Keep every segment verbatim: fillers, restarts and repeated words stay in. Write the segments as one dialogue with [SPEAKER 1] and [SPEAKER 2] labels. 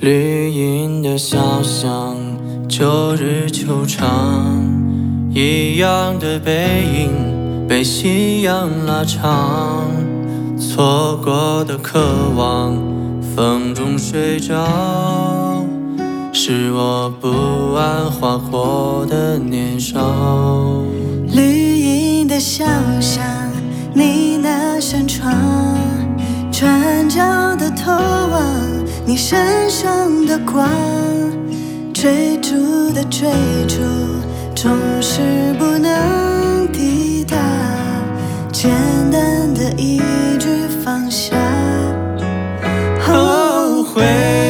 [SPEAKER 1] 绿荫的小巷，旧日球场，一样的背影被夕阳拉长，错过的渴望，风中睡着，是我不安划过的年少。
[SPEAKER 2] 绿荫的小巷，你那扇窗，转角的头望，你身上的光，追逐的追逐，总是不能抵达，简单的一句放下。
[SPEAKER 1] 后悔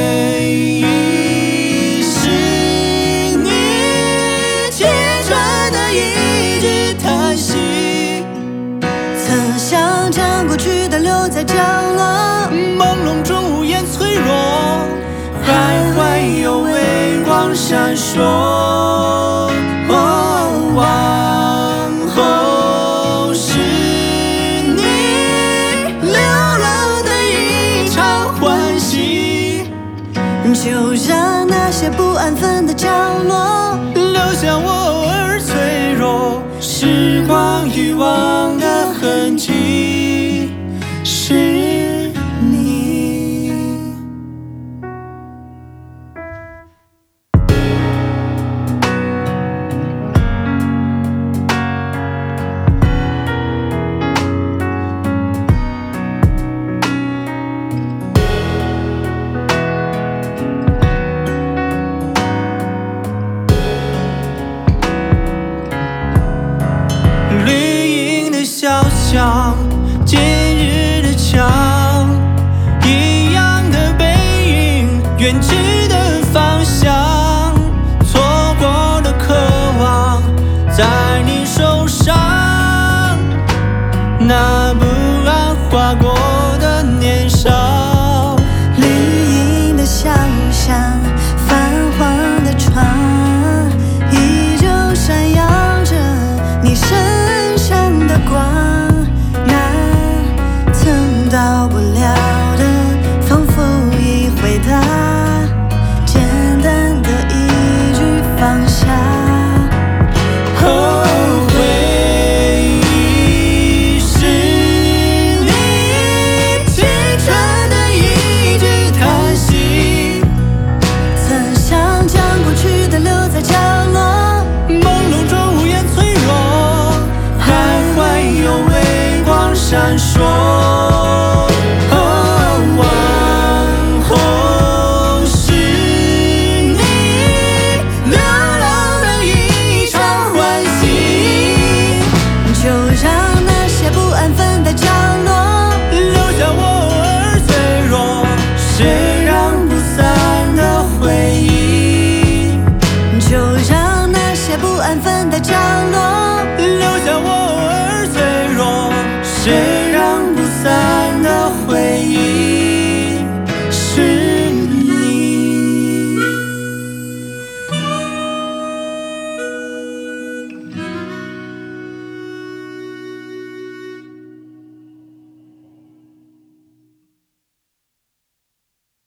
[SPEAKER 1] 是你青春的一句叹息，
[SPEAKER 2] 曾想将过去的留在角落，
[SPEAKER 1] 朦胧中无言脆弱，还会有微光闪烁。哦，往后是你流浪的一场欢喜，
[SPEAKER 2] 就让那些不安分的角落
[SPEAKER 1] 留下我偶尔脆弱，时光遗忘的痕迹，是你。绿荫的小巷，今日的墙，一样的背影，远去的方向，错过的渴望，在你手上，那不安划过的年少。
[SPEAKER 2] 绿荫的小巷，泛黄的窗，依旧闪耀着你身上的光，那曾到不了的，仿佛已回答，简单的一句放下。
[SPEAKER 1] 后悔是你青春的一句叹息，
[SPEAKER 2] 曾想将过去的留在角落，
[SPEAKER 1] 朦胧中无言脆弱，还会有微光闪烁。谁让不散的回忆，
[SPEAKER 2] 就让那些不安分的角落
[SPEAKER 1] 留下我偶尔脆弱。谁